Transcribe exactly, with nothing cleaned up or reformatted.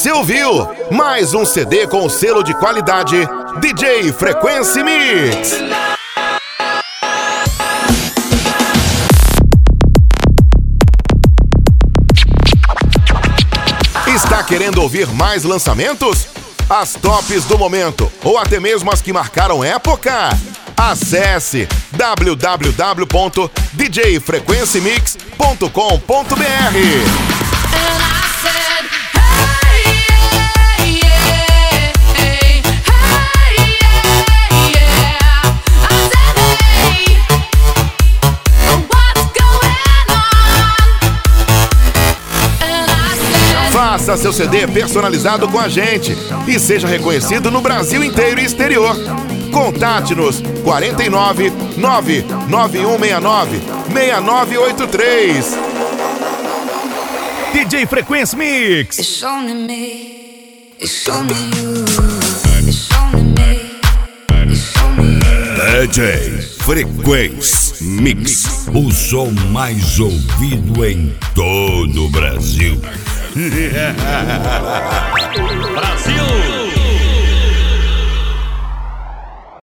Você ouviu mais um C D com o selo de qualidade D J Frequency Mix. Está querendo ouvir mais lançamentos? As tops do momento ou até mesmo as que marcaram época? Acesse w w w ponto d j frequency mix ponto com ponto b r. Faça seu C D personalizado com a gente e seja reconhecido no Brasil inteiro e exterior. Contate-nos quarenta e nove, nove nove um seis nove, seis nove oito três. D J Frequency Mix. It's only me, it's only you, it's only me, it's only you. D J Frequency Mix, o som mais ouvido em todo o Brasil. Brasil!